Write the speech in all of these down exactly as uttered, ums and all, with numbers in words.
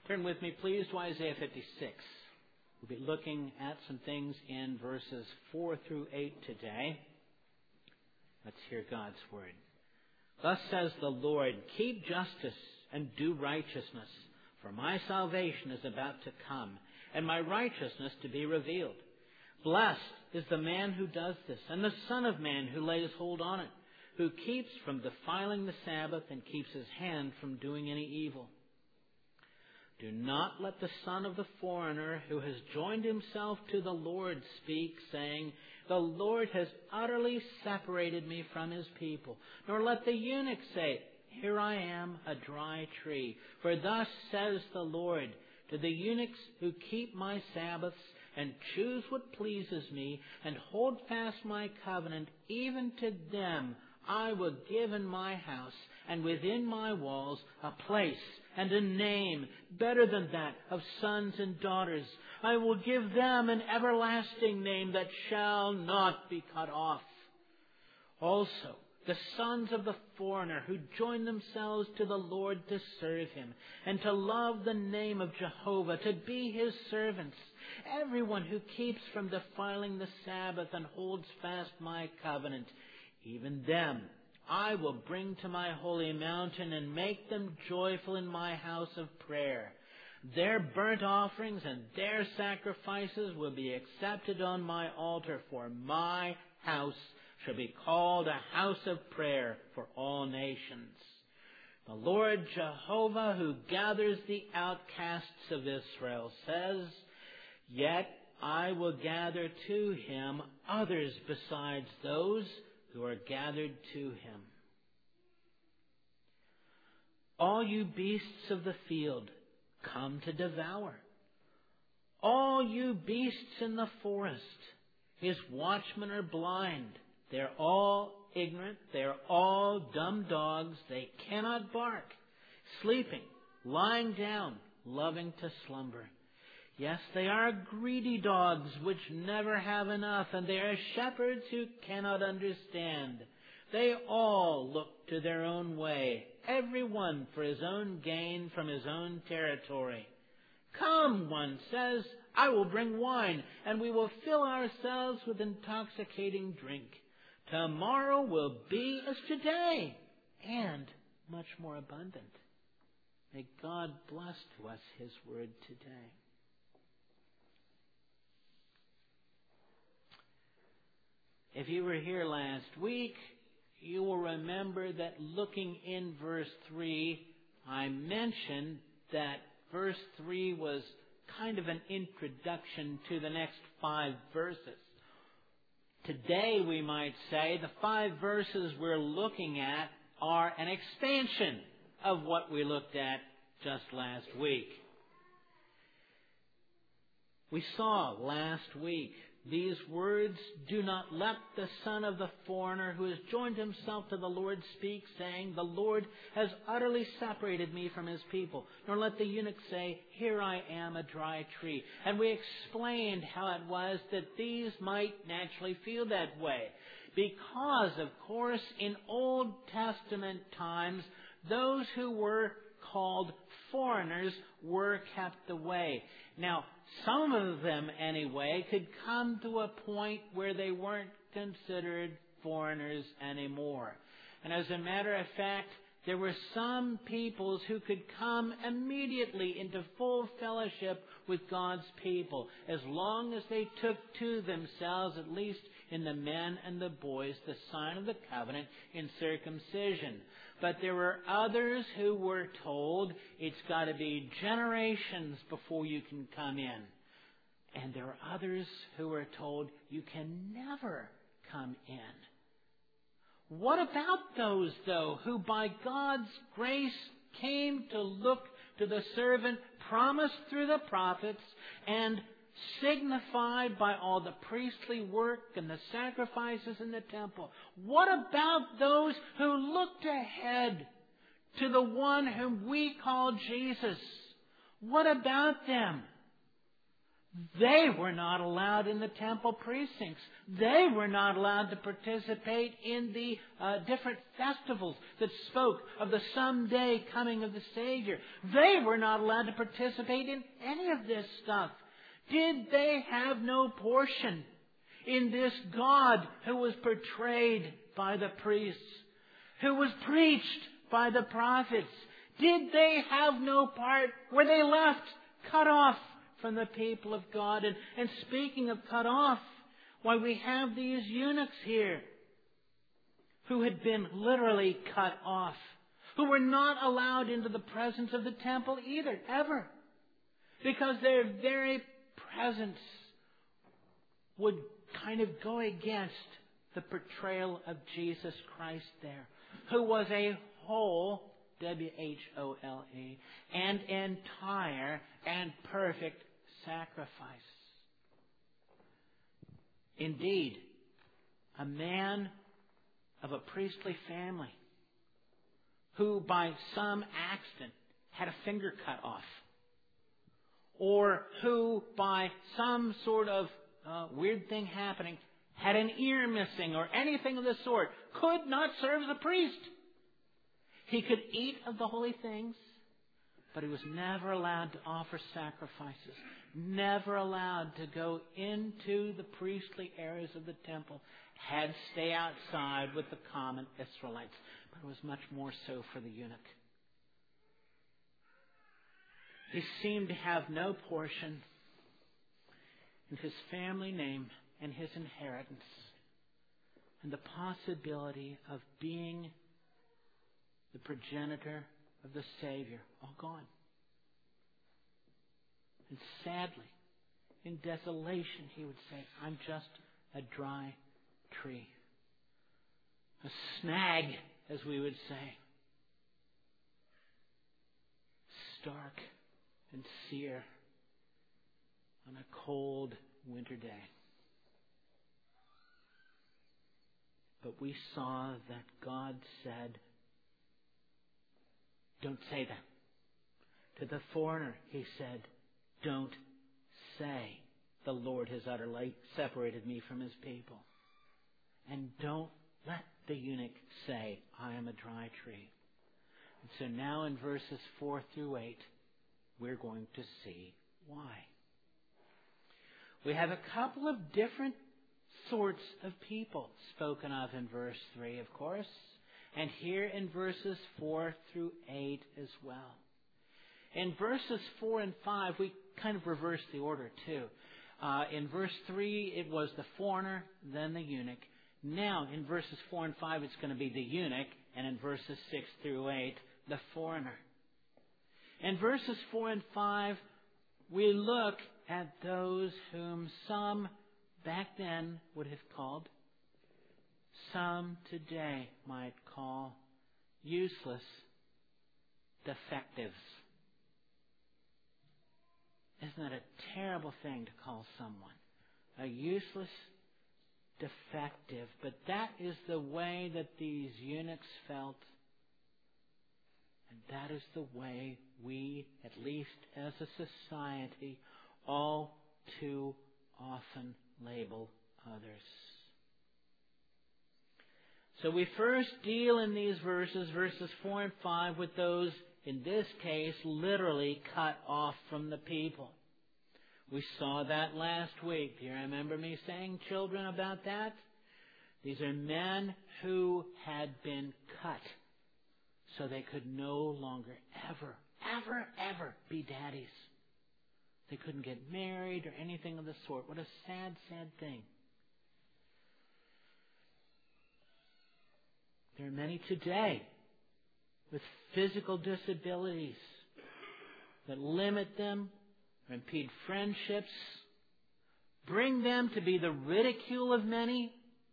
Turn with me, please, to Isaiah fifty-six. We'll be looking at some things in verses four through eight today. Let's hear God's word. Thus says the Lord, keep justice and do righteousness, for my salvation is about to come, and my righteousness to be revealed. Blessed is the man who does this, and the Son of Man who lays hold on it, who keeps from defiling the Sabbath and keeps his hand from doing any evil. Do not let the son of the foreigner who has joined himself to the Lord speak, saying, the Lord has utterly separated me from his people. Nor let the eunuch say, here I am, a dry tree. For thus says the Lord, to the eunuchs who keep my Sabbaths and choose what pleases me and hold fast my covenant, even to them I will give in my house and within my walls a place and a name better than that of sons and daughters. I will give them an everlasting name that shall not be cut off. Also, the sons of the foreigner who join themselves to the Lord to serve him and to love the name of Jehovah, to be his servants. Everyone who keeps from defiling the Sabbath and holds fast my covenant, even them I will bring to my holy mountain and make them joyful in my house of prayer. Their burnt offerings and their sacrifices will be accepted on my altar, for my house shall be called a house of prayer for all nations. The Lord Jehovah, who gathers the outcasts of Israel, says, yet I will gather to him others besides those who are gathered to him. All you beasts of the field, come to devour. All you beasts in the forest, his watchmen are blind. They're all ignorant. They're all dumb dogs. They cannot bark. Sleeping, lying down, loving to slumber. Yes, they are greedy dogs which never have enough, and they are shepherds who cannot understand. They all look to their own way, every one for his own gain from his own territory. Come, one says, I will bring wine, and we will fill ourselves with intoxicating drink. Tomorrow will be as today, and much more abundant. May God bless to us his word today. If you were here last week, you will remember that looking in verse three, I mentioned that verse three was kind of an introduction to the next five verses. Today, we might say, the five verses we're looking at are an expansion of what we looked at just last week. We saw last week these words, do not let the son of the foreigner who has joined himself to the Lord speak, saying, the Lord has utterly separated me from his people. Nor let the eunuch say, here I am, a dry tree. And we explained how it was that these might naturally feel that way. Because, of course, in Old Testament times, those who were called foreigners were kept away. Now, some of them, anyway, could come to a point where they weren't considered foreigners anymore. And as a matter of fact, there were some peoples who could come immediately into full fellowship with God's people, as long as they took to themselves, at least in the men and the boys, the sign of the covenant in circumcision. But there were others who were told it's got to be generations before you can come in. And there are others who were told you can never come in. What about those, though, who by God's grace came to look to the servant promised through the prophets and signified by all the priestly work and the sacrifices in the temple? What about those who looked ahead to the one whom we call Jesus? What about them? They were not allowed in the temple precincts. They were not allowed to participate in the uh, different festivals that spoke of the someday coming of the Savior. They were not allowed to participate in any of this stuff. Did they have no portion in this God who was portrayed by the priests, who was preached by the prophets? Did they have no part? Were they left cut off from the people of God? And, and speaking of cut off, why, we have these eunuchs here who had been literally cut off, who were not allowed into the presence of the temple either, ever, because their very presence would kind of go against the portrayal of Jesus Christ there, who was a whole, W H O L E, and entire and perfect sacrifice. Indeed, a man of a priestly family who by some accident had a finger cut off, or who by some sort of uh, weird thing happening had an ear missing or anything of the sort, could not serve as a priest. He could eat of the holy things, but he was never allowed to offer sacrifices, never allowed to go into the priestly areas of the temple, had to stay outside with the common Israelites. But it was much more so for the eunuch. He seemed to have no portion in his family name and his inheritance, and the possibility of being the progenitor of the Savior, all gone. And sadly, in desolation, he would say, I'm just a dry tree. A snag, as we would say. Stark and sere on a cold winter day. But we saw that God said, don't say that. To the foreigner, he said, don't say, the Lord has utterly separated me from his people. And don't let the eunuch say, I am a dry tree. And so now in verses four through eight, we're going to see why. We have a couple of different sorts of people spoken of in verse three, of course, and here in verses four through eight as well. In verses four and five, we kind of reverse the order too. Uh, in verse three, it was the foreigner, then the eunuch. Now, in verses four and five, it's going to be the eunuch, and in verses six through eight, the foreigner. In verses four and five, we look at those whom some back then would have called, some today might call useless defectives. Isn't that a terrible thing to call someone? A useless defective. But that is the way that these eunuchs felt. And that is the way we, at least as a society, all too often label others. So we first deal in these verses, verses four and five, with those, in this case, literally cut off from the people. We saw that last week. Do you remember me saying, children, about that? These are men who had been cut so they could no longer ever, ever, ever be daddies. They couldn't get married or anything of the sort. What a sad, sad thing. There are many today with physical disabilities that limit them, or impede friendships, bring them to be the ridicule of many,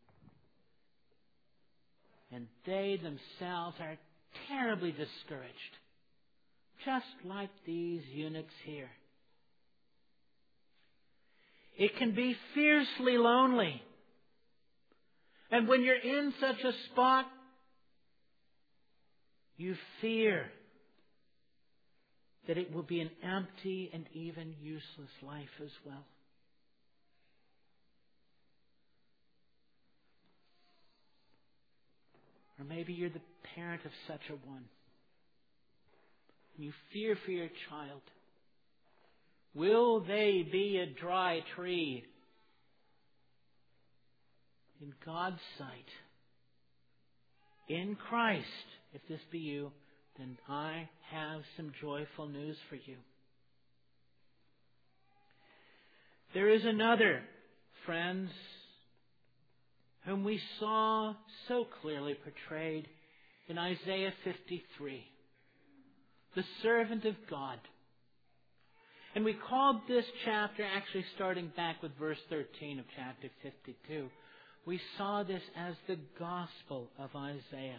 and they themselves are terribly discouraged, just like these eunuchs here. It can be fiercely lonely. And when you're in such a spot, you fear that it will be an empty and even useless life as well. Or maybe you're the parent of such a one. You fear for your child. Will they be a dry tree in God's sight? In Christ, if this be you, then I have some joyful news for you. There is another, friends, whom we saw so clearly portrayed in Isaiah fifty-three, the servant of God. And we called this chapter, actually starting back with verse thirteen of chapter fifty-two, we saw this as the gospel of Isaiah.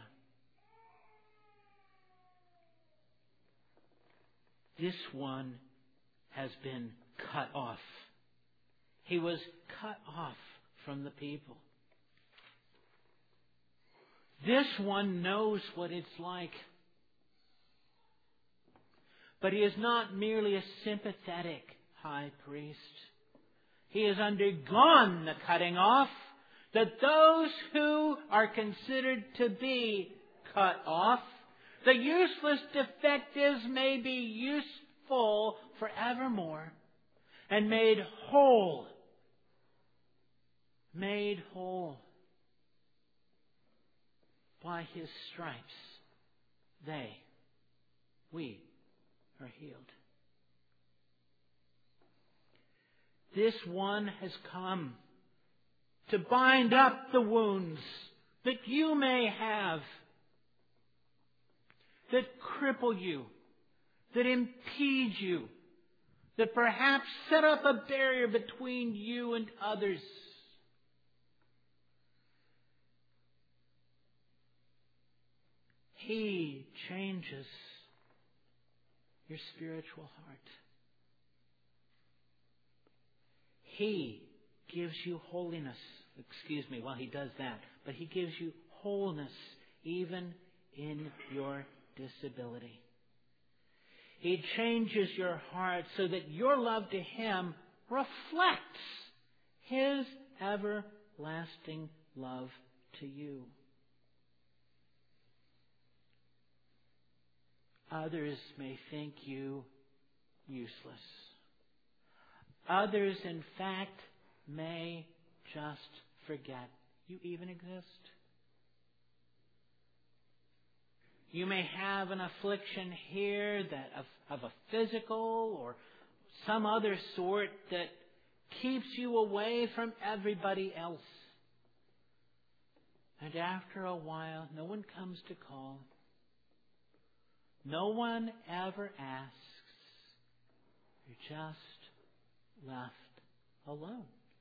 This one has been cut off. He was cut off from the people. This one knows what it's like. But he is not merely a sympathetic high priest. He has undergone the cutting off, that those who are considered to be cut off, the useless defectives, may be useful forevermore and made whole. Made whole. By His stripes, they, we, are healed. This one has come to bind up the wounds that you may have, that cripple you, that impede you, that perhaps set up a barrier between you and others. He changes your spiritual heart. He gives you holiness. Excuse me, well, He does that. But He gives you wholeness even in your disability. He changes your heart so that your love to Him reflects His everlasting love to you. Others may think you useless. Others, in fact, may just forget you even exist. You may have an affliction here that of, of a physical or some other sort that keeps you away from everybody else. And after a while, no one comes to call. No one ever asks. You're just left alone.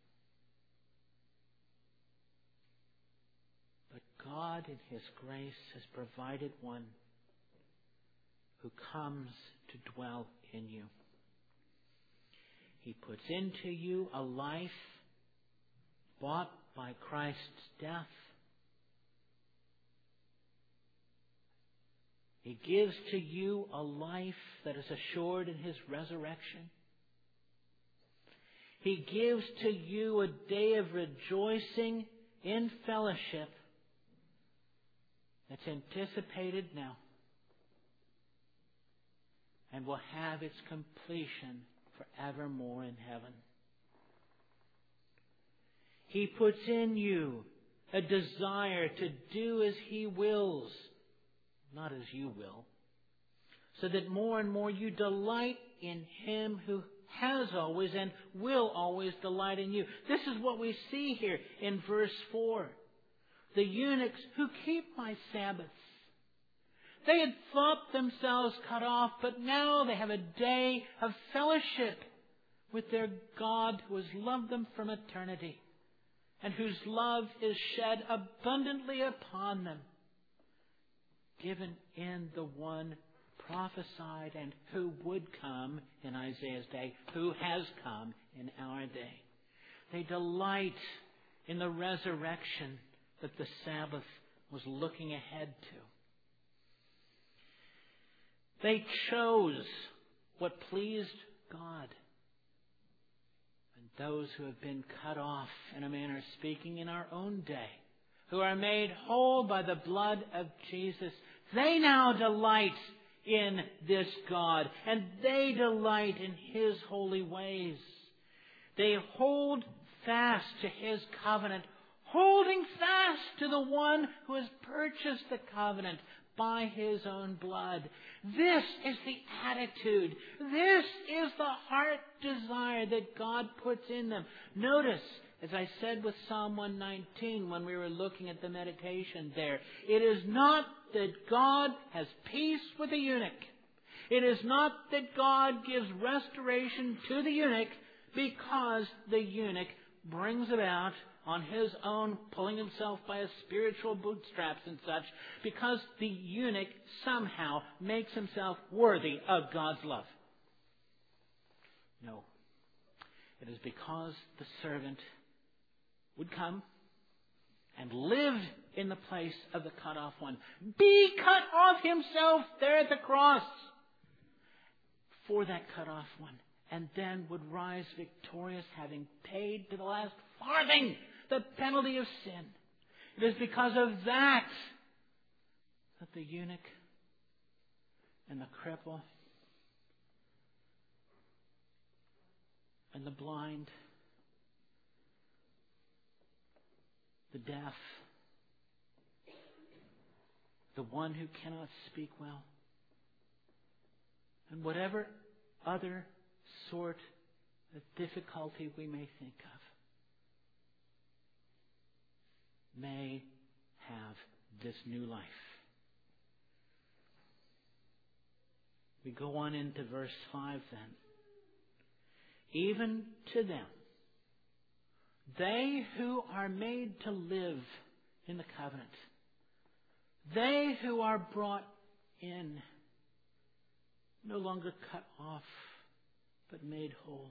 But God in His grace has provided one who comes to dwell in you. He puts into you a life bought by Christ's death. He gives to you a life that is assured in His resurrection. He gives to you a day of rejoicing in fellowship that's anticipated now and will have its completion forevermore in heaven. He puts in you a desire to do as He wills, not as you will, so that more and more you delight in Him who has always and will always delight in you. This is what we see here in verse four. The eunuchs who keep my Sabbaths. They had thought themselves cut off, but now they have a day of fellowship with their God who has loved them from eternity and whose love is shed abundantly upon them, given in the one prophesied and who would come in Isaiah's day, who has come in our day. They delight in the resurrection that the Sabbath was looking ahead to. They chose what pleased God. And those who have been cut off, in a manner of speaking, in our own day, who are made whole by the blood of Jesus, they now delight in this God, and they delight in His holy ways. They hold fast to His covenant, holding fast to the one who has purchased the covenant by His own blood. This is the attitude. This is the heart desire that God puts in them. Notice, as I said with Psalm one nineteen when we were looking at the meditation there, it is not that God has peace with the eunuch. It is not that God gives restoration to the eunuch because the eunuch brings about on his own, pulling himself by his spiritual bootstraps and such, because the eunuch somehow makes himself worthy of God's love. No. It is because the servant would come and live in the place of the cut off one. Be cut off himself there at the cross for that cut off one. And then would rise victorious, having paid to the last farthing the penalty of sin. It is because of that that the eunuch and the cripple and the blind, the deaf, the one who cannot speak well, and whatever other sort of difficulty we may think of, may have this new life. We go on into verse five then. Even to them, they who are made to live in the covenant, they who are brought in, no longer cut off, but made whole.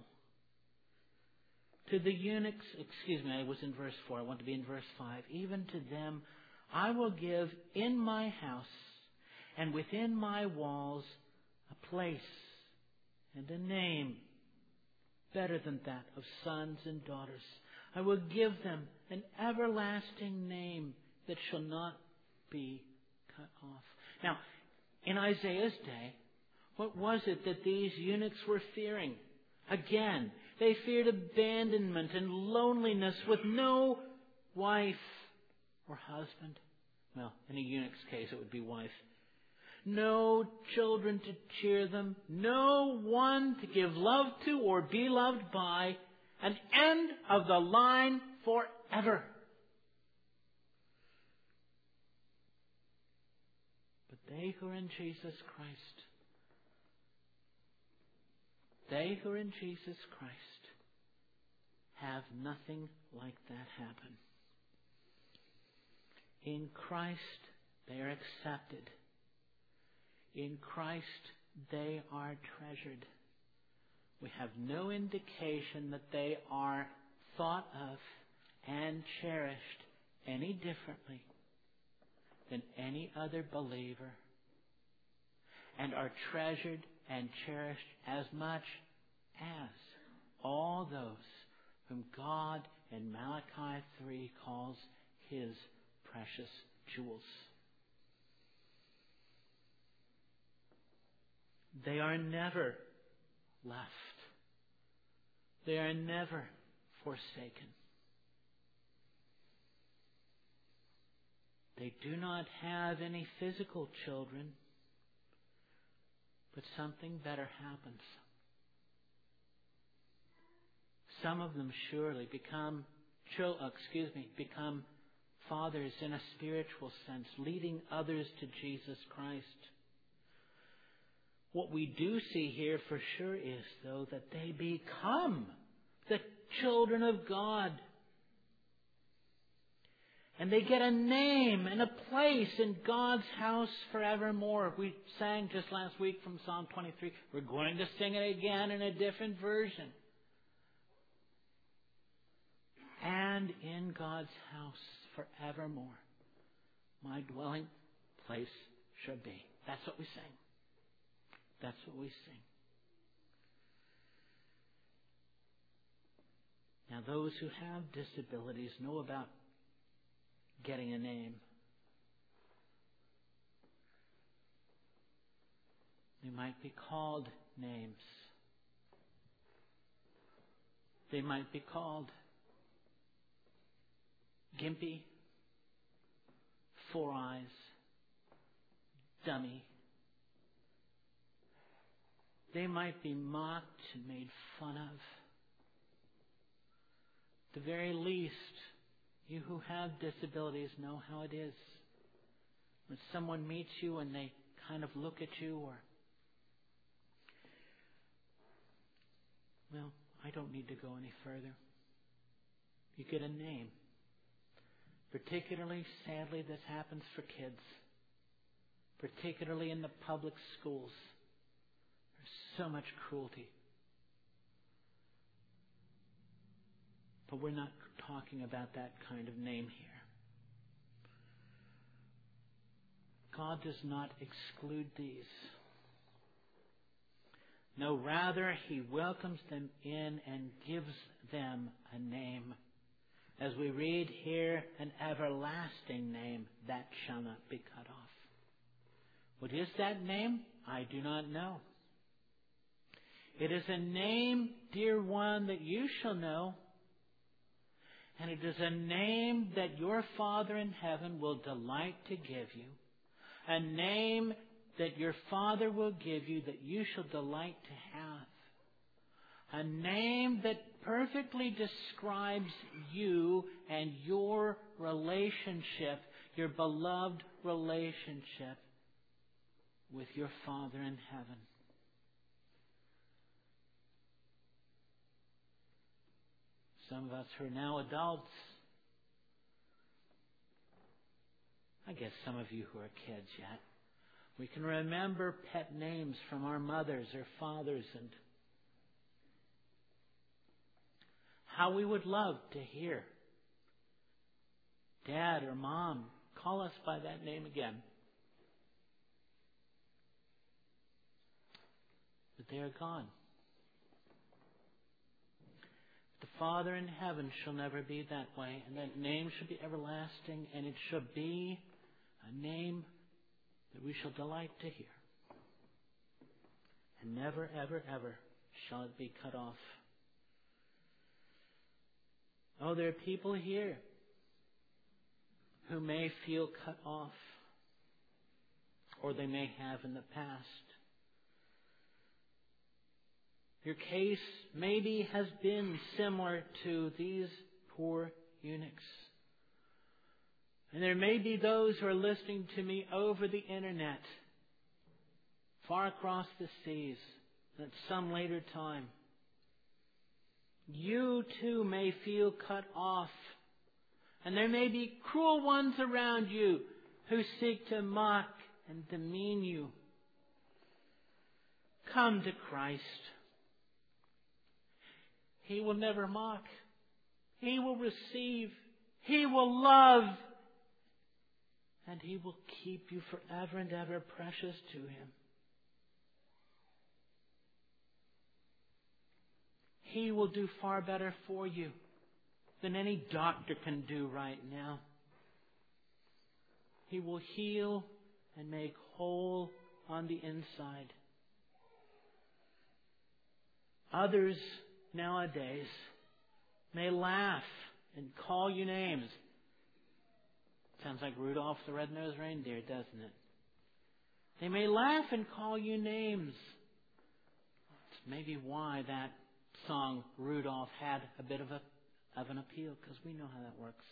To the eunuchs, excuse me, I was in verse four, I want to be in verse five. Even to them I will give in my house and within my walls a place and a name better than that of sons and daughters. I will give them an everlasting name that shall not be cut off. Now, in Isaiah's day, what was it that these eunuchs were fearing? Again, they feared abandonment and loneliness with no wife or husband. Well, in a eunuch's case, it would be wife. No children to cheer them. No one to give love to or be loved by. An end of the line forever. But they who are in Jesus Christ, they who are in Jesus Christ have nothing like that happen. In Christ, they are accepted. In Christ, they are treasured. We have no indication that they are thought of and cherished any differently than any other believer, and are treasured and cherished as much as all those whom God in Malachi three calls His precious jewels. They are never left. They are never forsaken. They do not have any physical children, but something better happens. Some of them surely become, excuse me, become fathers in a spiritual sense, leading others to Jesus Christ. What we do see here for sure is, though, that they become the children of God. And they get a name and a place in God's house forevermore. We sang just last week from Psalm twenty-three. We're going to sing it again in a different version. And in God's house forevermore, my dwelling place shall be. That's what we sing. That's what we sing. Now, those who have disabilities know about getting a name. They might be called names. They might be called Gimpy, Four Eyes, Dummy. They might be mocked and made fun of. At the very least, you who have disabilities know how it is. When someone meets you and they kind of look at you or, well, I don't need to go any further. You get a name. Particularly, sadly, this happens for kids. Particularly in the public schools. There's so much cruelty. But we're not talking about that kind of name here. God does not exclude these. No, rather, He welcomes them in and gives them a name. As we read here, an everlasting name that shall not be cut off. What is that name? I do not know. It is a name, dear one, that you shall know. And it is a name that your Father in heaven will delight to give you. A name that your Father will give you that you shall delight to have. A name that perfectly describes you and your relationship, your beloved relationship with your Father in heaven. Some of us who are now adults, I guess some of you who are kids yet, we can remember pet names from our mothers or fathers and how we would love to hear Dad or Mom call us by that name again. But they are gone. The Father in heaven shall never be that way, and that name shall be everlasting, and it shall be a name that we shall delight to hear. And never, ever, ever shall it be cut off. Oh, there are people here who may feel cut off, or they may have in the past. Your case maybe has been similar to these poor eunuchs. And there may be those who are listening to me over the internet, far across the seas, at some later time. You too may feel cut off. And there may be cruel ones around you who seek to mock and demean you. Come to Christ. He will never mock. He will receive. He will love. And He will keep you forever and ever precious to Him. He will do far better for you than any doctor can do right now. He will heal and make whole on the inside. Others nowadays may laugh and call you names. Sounds like Rudolph the Red-Nosed Reindeer, doesn't it? They may laugh and call you names. That's maybe why that song Rudolph had a bit of a of an appeal, because we know how that works.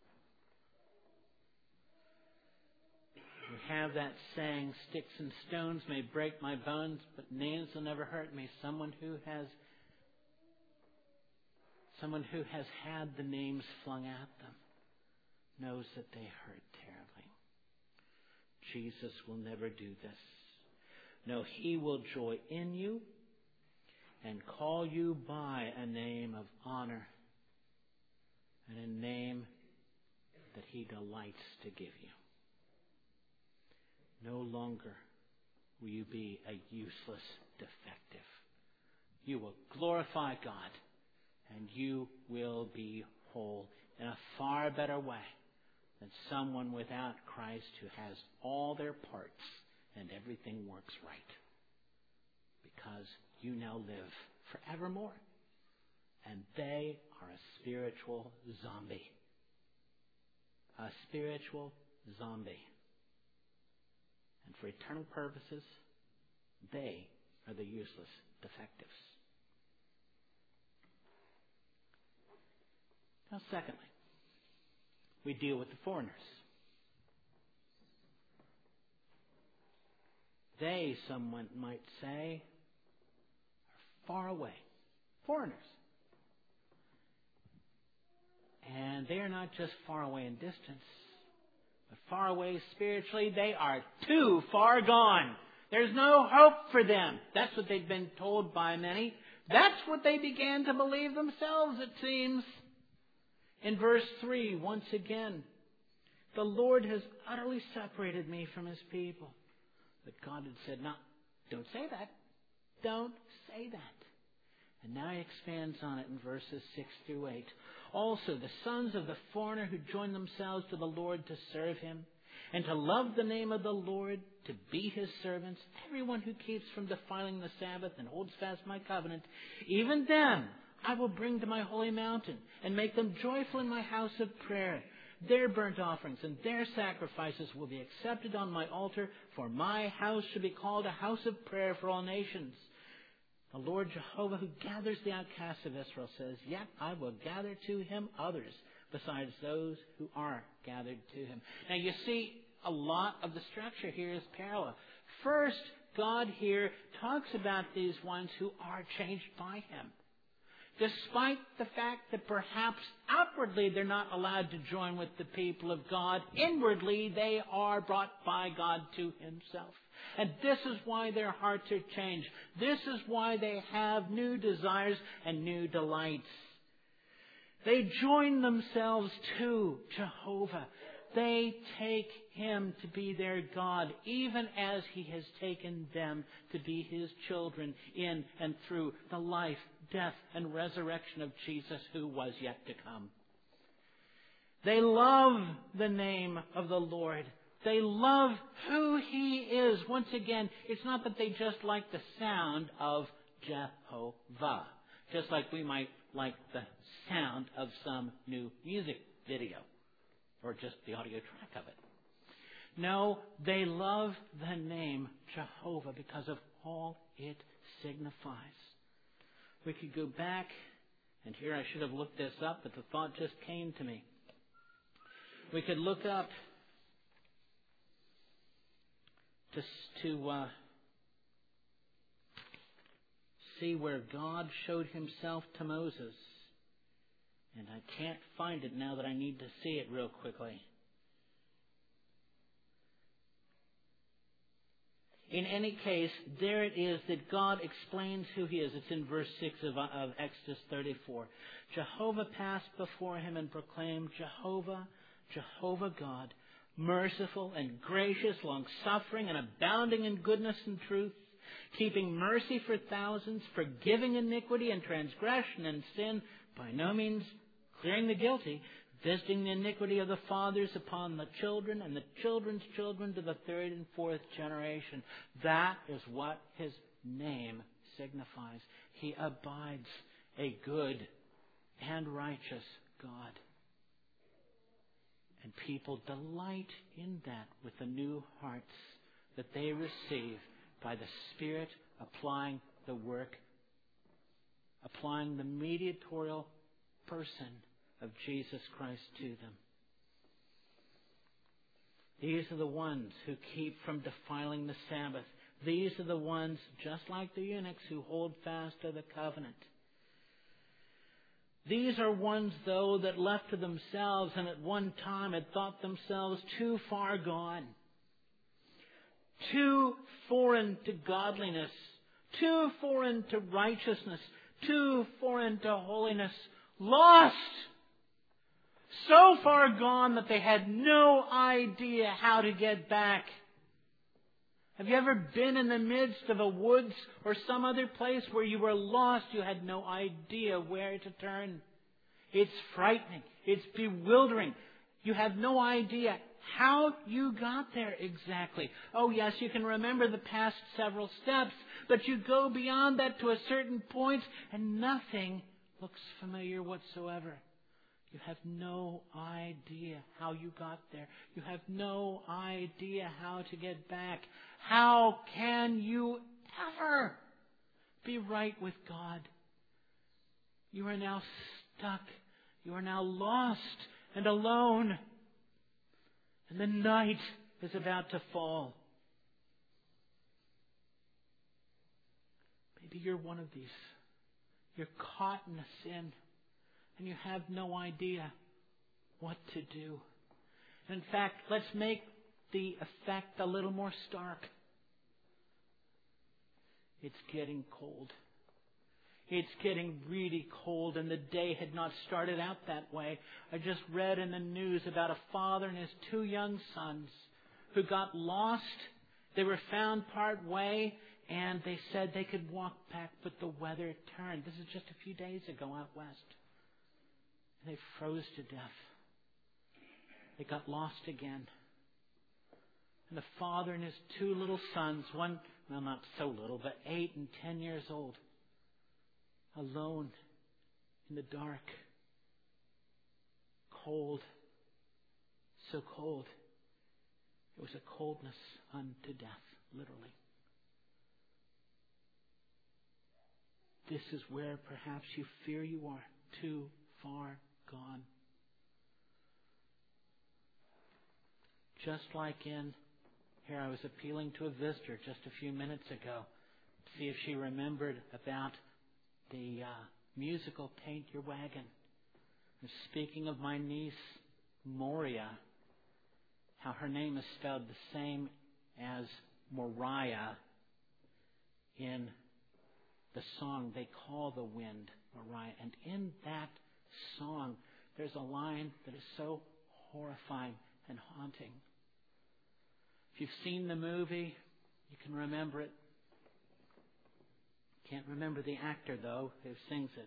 We have that saying, sticks and stones may break my bones, but names will never hurt me. Someone who has someone who has had the names flung at them knows that they hurt terribly. Jesus will never do this. No, He will joy in you and call you by a name of honor and a name that He delights to give you. No longer will you be a useless defective. You will glorify God and you will be whole in a far better way than someone without Christ who has all their parts and everything works right. Because you now live forevermore. And they are a spiritual zombie. A spiritual zombie. And for eternal purposes, they are the useless defectives. Now, secondly, we deal with the foreigners. They, someone might say, are far away. Foreigners. And they are not just far away in distance, but far away spiritually. They are too far gone. There's no hope for them. That's what they've been told by many. That's what they began to believe themselves, it seems. In verse three, once again, the Lord has utterly separated me from His people. But God had said, no, don't say that. Don't say that. And now He expands on it in verses six through eight. Also, the sons of the foreigner who join themselves to the Lord to serve Him and to love the name of the Lord, to be His servants, everyone who keeps from defiling the Sabbath and holds fast my covenant, even them I will bring to my holy mountain and make them joyful in my house of prayer. Their burnt offerings and their sacrifices will be accepted on my altar, for my house should be called a house of prayer for all nations. The Lord Jehovah, who gathers the outcasts of Israel, says, yet I will gather to Him others besides those who are gathered to Him. Now you see, a lot of the structure here is parallel. First, God here talks about these ones who are changed by Him. Despite the fact that perhaps outwardly they're not allowed to join with the people of God, inwardly they are brought by God to Himself. And this is why their hearts are changed. This is why they have new desires and new delights. They join themselves to Jehovah. They take Him to be their God, even as He has taken them to be His children in and through the life, death, and resurrection of Jesus, who was yet to come. They love the name of the Lord. They love who He is. Once again, it's not that they just like the sound of Jehovah, just like we might like the sound of some new music video, or just the audio track of it. No, they love the name Jehovah because of all it signifies. We could go back, and here I should have looked this up, but the thought just came to me. We could look up just to uh, see where God showed Himself to Moses. And I can't find it now that I need to see it real quickly. In any case, there it is that God explains who He is. It's in verse six of, of Exodus thirty-four. Jehovah passed before him and proclaimed, Jehovah, Jehovah God, merciful and gracious, long-suffering and abounding in goodness and truth, keeping mercy for thousands, forgiving iniquity and transgression and sin, by no means clearing the guilty, visiting the iniquity of the fathers upon the children and the children's children to the third and fourth generation. That is what His name signifies. He abides a good and righteous God. And people delight in that with the new hearts that they receive by the Spirit applying the work, applying the mediatorial person of Jesus Christ to them. These are the ones who keep from defiling the Sabbath. These are the ones, just like the eunuchs, who hold fast to the covenant. These are ones, though, that left to themselves and at one time had thought themselves too far gone, too foreign to godliness, too foreign to righteousness, too foreign to holiness, lost, so far gone that they had no idea how to get back. Have you ever been in the midst of a woods or some other place where you were lost? You had no idea where to turn. It's frightening. It's bewildering. You have no idea how you got there exactly. Oh yes, you can remember the past several steps, but you go beyond that to a certain point and nothing looks familiar whatsoever. You have no idea how you got there. You have no idea how to get back. How can you ever be right with God? You are now stuck. You are now lost and alone. And the night is about to fall. Maybe you're one of these. You're caught in a sin. And you have no idea what to do. In fact, let's make the effect a little more stark. It's getting cold. It's getting really cold, and the day had not started out that way. I just read in the news about a father and his two young sons who got lost. They were found part way, and they said they could walk back, but the weather turned. This is just a few days ago out west. They froze to death. They got lost again. And the father and his two little sons, one, well, not so little, but eight and ten years old, alone in the dark, cold, so cold. It was a coldness unto death, literally. This is where perhaps you fear you are too far gone. Just like in, here I was appealing to a visitor just a few minutes ago to see if she remembered about the uh, musical Paint Your Wagon. I'm speaking of my niece, Moria, how her name is spelled the same as Moriah in the song They Call the Wind Moriah. And in that song, there's a line that is so horrifying and haunting. If you've seen the movie, you can remember it. Can't remember the actor, though, who sings it.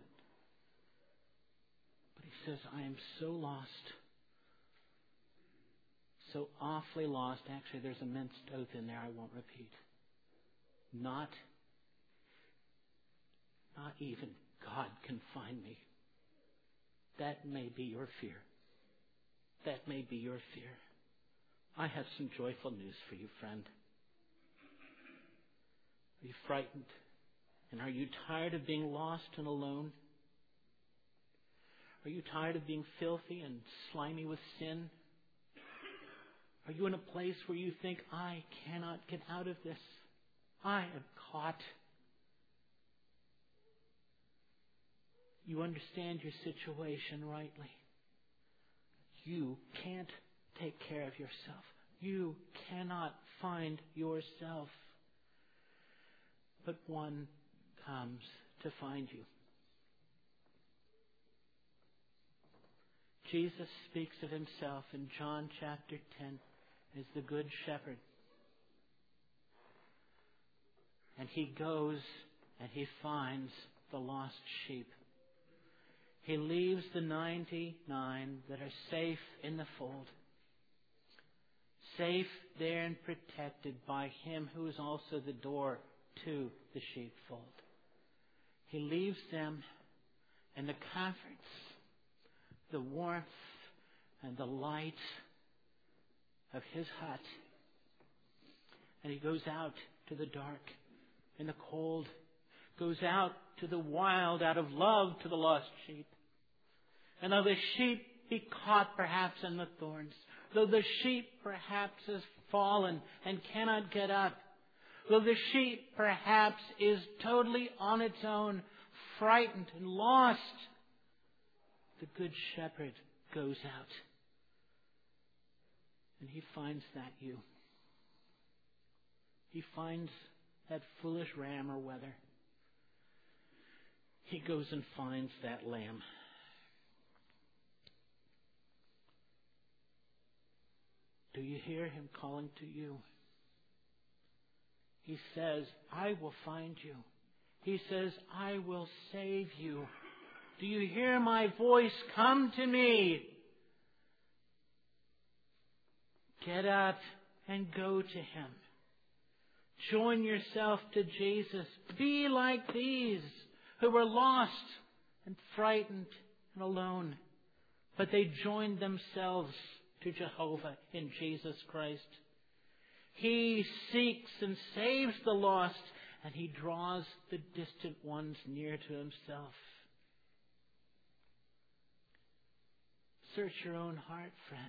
But he says, I am so lost. So awfully lost. Actually, there's a minced oath in there I won't repeat. Not, not even God can find me. That may be your fear. That may be your fear. I have some joyful news for you, friend. Are you frightened? And are you tired of being lost and alone? Are you tired of being filthy and slimy with sin? Are you in a place where you think, I cannot get out of this? I am caught. You understand your situation rightly. You can't take care of yourself. You cannot find yourself. But one comes to find you. Jesus speaks of himself in John chapter ten as the Good Shepherd. And he goes and he finds the lost sheep. He leaves the ninety-nine that are safe in the fold. Safe there and protected by him who is also the door to the sheepfold. He leaves them in the comforts, the warmth, and the light of his hut. And he goes out to the dark and the cold, goes out to the wild out of love to the lost sheep. And though the sheep be caught perhaps in the thorns, though the sheep perhaps has fallen and cannot get up, though the sheep perhaps is totally on its own, frightened and lost, the Good Shepherd goes out. And he finds that you. He finds that foolish ram or whether. He goes and finds that lamb. Do you hear him calling to you? He says, I will find you. He says, I will save you. Do you hear my voice? Come to me. Get up and go to Him. Join yourself to Jesus. Be like these who were lost and frightened and alone. But they joined themselves to Jehovah in Jesus Christ. He seeks and saves the lost, and He draws the distant ones near to Himself. Search your own heart, friend.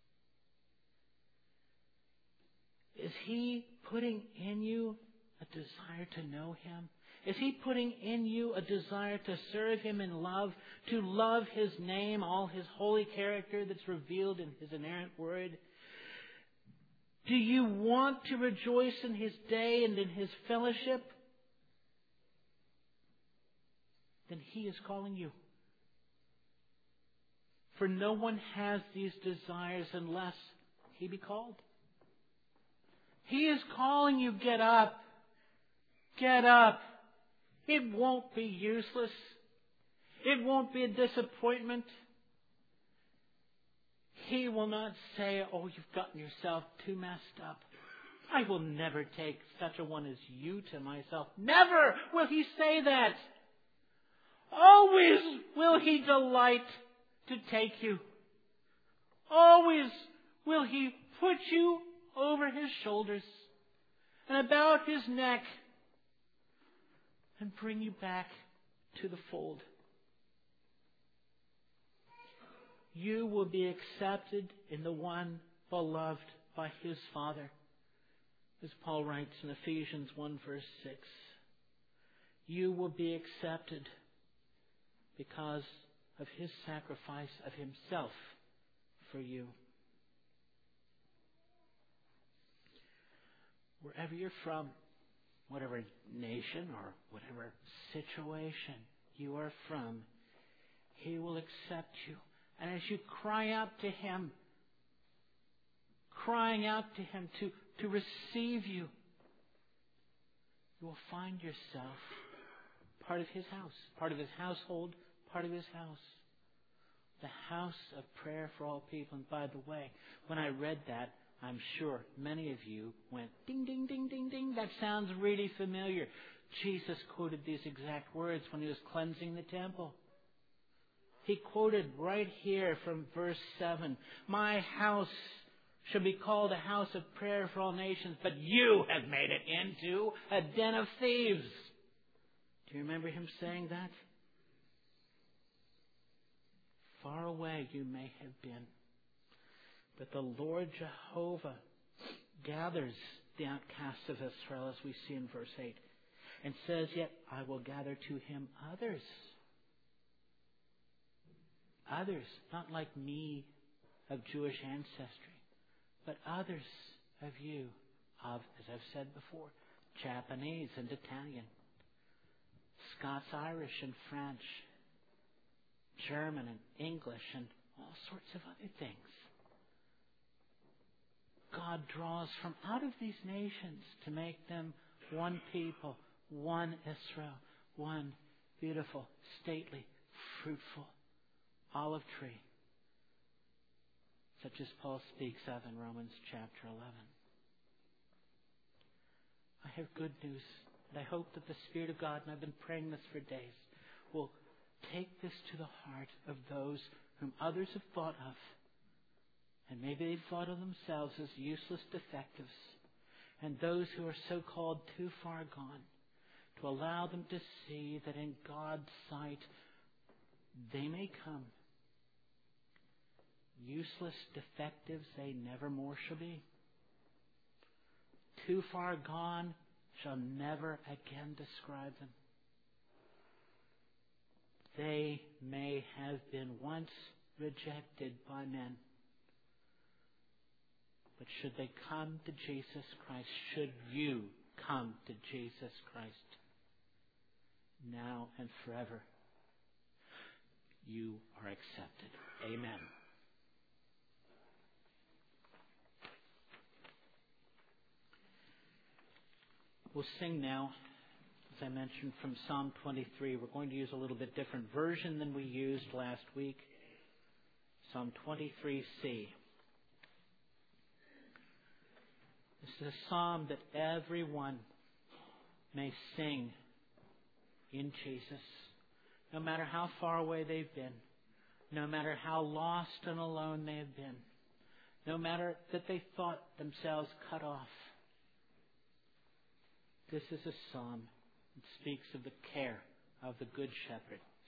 Is He putting in you a desire to know Him? Is He putting in you a desire to serve Him in love, to love His name, all His holy character that's revealed in His inerrant word? Do you want to rejoice in His day and in His fellowship? Then He is calling you. For no one has these desires unless he be called. He is calling you, get up. Get up. It won't be useless. It won't be a disappointment. He will not say, oh, you've gotten yourself too messed up. I will never take such a one as you to myself. Never will He say that. Always will He delight to take you. Always will He put you over His shoulders and about His neck and bring you back to the fold. You will be accepted in the one beloved by His Father. As Paul writes in Ephesians one verse six. You will be accepted because of His sacrifice of Himself for you. Wherever you're from, whatever nation or whatever situation you are from, He will accept you. And as you cry out to Him, crying out to Him to, to receive you, you will find yourself part of His house, part of His household, part of His house. The house of prayer for all people. And by the way, when I read that, I'm sure many of you went, ding, ding, ding, ding, ding. That sounds really familiar. Jesus quoted these exact words when He was cleansing the temple. He quoted right here from verse seven, my house shall be called a house of prayer for all nations, but you have made it into a den of thieves. Do you remember Him saying that? Far away you may have been. But the Lord Jehovah gathers the outcasts of Israel, as we see in verse eight, and says, yet I will gather to Him others. Others, not like me of Jewish ancestry, but others of you of, as I've said before, Japanese and Italian, Scots-Irish and French, German and English and all sorts of other things. God draws from out of these nations to make them one people, one Israel, one beautiful, stately, fruitful olive tree, such as Paul speaks of in Romans chapter eleven. I have good news, and I hope that the Spirit of God, and I've been praying this for days, will take this to the heart of those whom others have thought of, and maybe they've thought of themselves as useless defectives, and those who are so-called too far gone, to allow them to see that in God's sight they may come. Useless defectives they never more shall be. Too far gone shall never again describe them. They may have been once rejected by men. But should they come to Jesus Christ, should you come to Jesus Christ now and forever, you are accepted. Amen. We'll sing now, as I mentioned, from Psalm twenty-three. We're going to use a little bit different version than we used last week. Psalm twenty-three C. This is a psalm that everyone may sing in Jesus, no matter how far away they've been, no matter how lost and alone they have been, no matter that they thought themselves cut off. This is a psalm that speaks of the care of the Good Shepherd